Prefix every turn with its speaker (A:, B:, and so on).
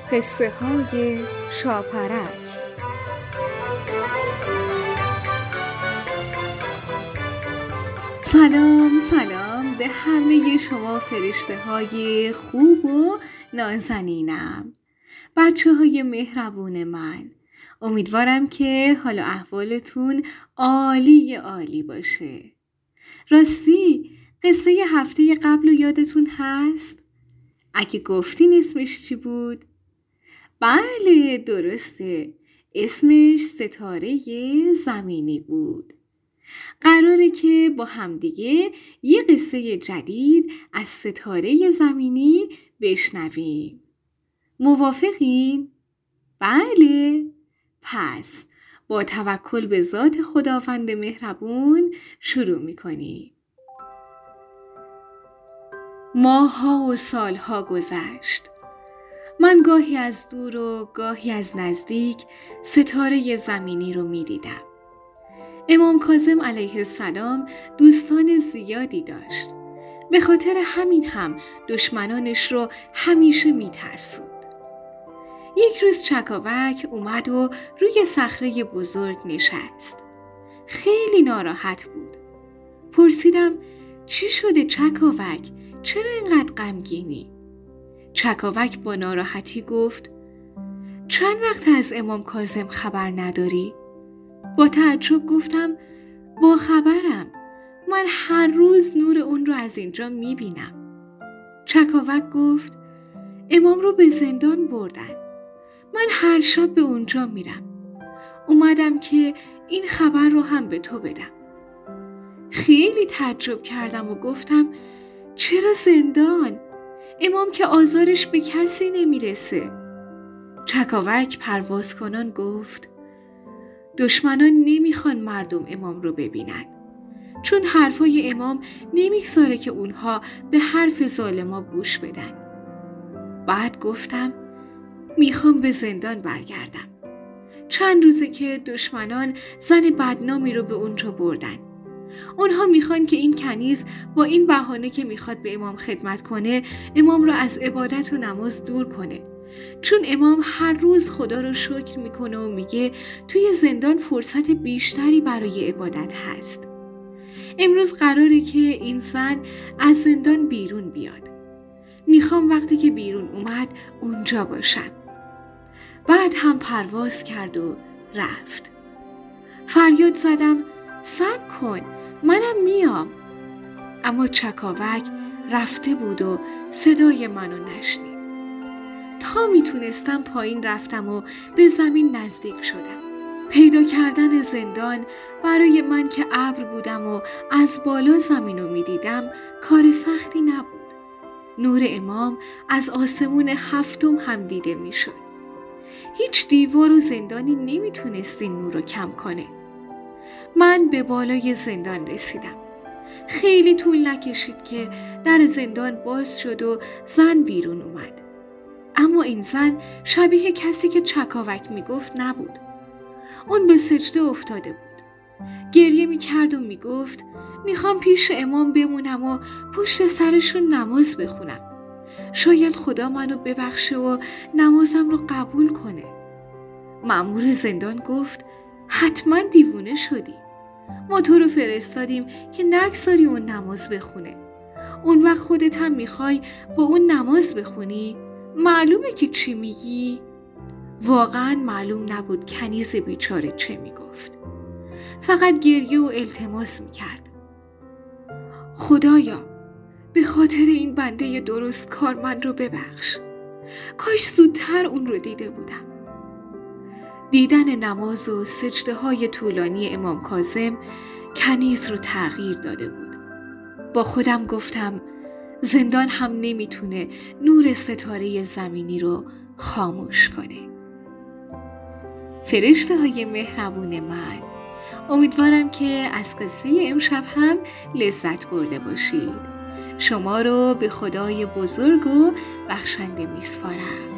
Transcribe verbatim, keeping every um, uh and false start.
A: قصه های شاپرک. سلام سلام به همه شما فرشته های خوب و نازنینم، بچه های مهربون من. امیدوارم که حال و احوالتون عالی عالی باشه. راستی قصه هفته قبل رو یادتون هست؟ اگه گفتین اسمش چی بود؟ بله درسته، اسمش ستاره زمینی بود. قراره که با همدیگه یه قصه جدید از ستاره زمینی بشنویم. موافقین؟ بله؟ پس با توکل به ذات خداوند مهربون شروع میکنیم. ماه‌ها و سالها گذشت. من گاهی از دور و گاهی از نزدیک ستاره زمینی رو می دیدم. امام کاظم علیه السلام دوستان زیادی داشت. به خاطر همین هم دشمنانش رو همیشه می ترسوند. یک روز چکاوک اومد و روی صخره بزرگ نشست. خیلی ناراحت بود. پرسیدم چی شده چکاوک؟ چرا اینقدر غمگینی؟ چکاوک با ناراحتی گفت چند وقت از امام کاظم خبر نداری؟ با تعجب گفتم با خبرم، من هر روز نور اون رو از اینجا میبینم. چکاوک گفت امام رو به زندان بردن. من هر شب به اونجا میرم. اومدم که این خبر رو هم به تو بدم. خیلی تعجب کردم و گفتم چرا زندان؟ امام که آزارش به کسی نمیرسه. چکاوک پرواز کنان گفت دشمنان نمیخوان مردم امام رو ببینن، چون حرفای امام نمیگذاره که اونها به حرف ظالما گوش بدن. بعد گفتم میخوام به زندان برگردم. چند روزه که دشمنان زن بدنامی رو به اونجا بردن. اونها میخوان که این کنیز با این بهانه که میخواد به امام خدمت کنه، امام رو از عبادت و نماز دور کنه. چون امام هر روز خدا رو شکر میکنه و میگه توی زندان فرصت بیشتری برای عبادت هست. امروز قراره که این زن از زندان بیرون بیاد. میخوام وقتی که بیرون اومد اونجا باشم. بعد هم پرواز کرد و رفت. فریاد زدم صبر کن، منم میام. اما چکاوک رفته بود و صدای منو نشنید. تا میتونستم پایین رفتم و به زمین نزدیک شدم. پیدا کردن زندان برای من که ابر بودم و از بالا زمینو میدیدم کار سختی نبود. نور امام از آسمون هفتم هم دیده میشد. هیچ دیوار و زندانی نمیتونست این نور رو کم کنه. من به بالای زندان رسیدم. خیلی طول نکشید که در زندان باز شد و زن بیرون اومد. اما این زن شبیه کسی که چکاوک میگفت نبود. اون به سجده افتاده بود. گریه میکرد و میگفت میخوام پیش امام بمونم و پشت سرشون نماز بخونم. شاید خدا منو ببخشه و نمازم رو قبول کنه. مأمور زندان گفت حتما دیوونه شدی. ما تو رو فرستادیم که نگذاری اون نماز بخونه. اون وقت خودت هم میخوای با اون نماز بخونی؟ معلومه که چی میگی؟ واقعا معلوم نبود کنیز بیچاره چه میگفت. فقط گریه و التماس میکرد. خدایا به خاطر این بنده درست کار من رو ببخش. کاش زودتر اون رو دیده بودم. دیدن نماز و سجده های طولانی امام کاظم کنیز رو تغییر داده بود. با خودم گفتم زندان هم نمیتونه نور ستاره زمینی رو خاموش کنه. فرشته های مهربون من، امیدوارم که از قصه امشب هم لذت برده باشید. شما رو به خدای بزرگ و بخشنده میسپارم.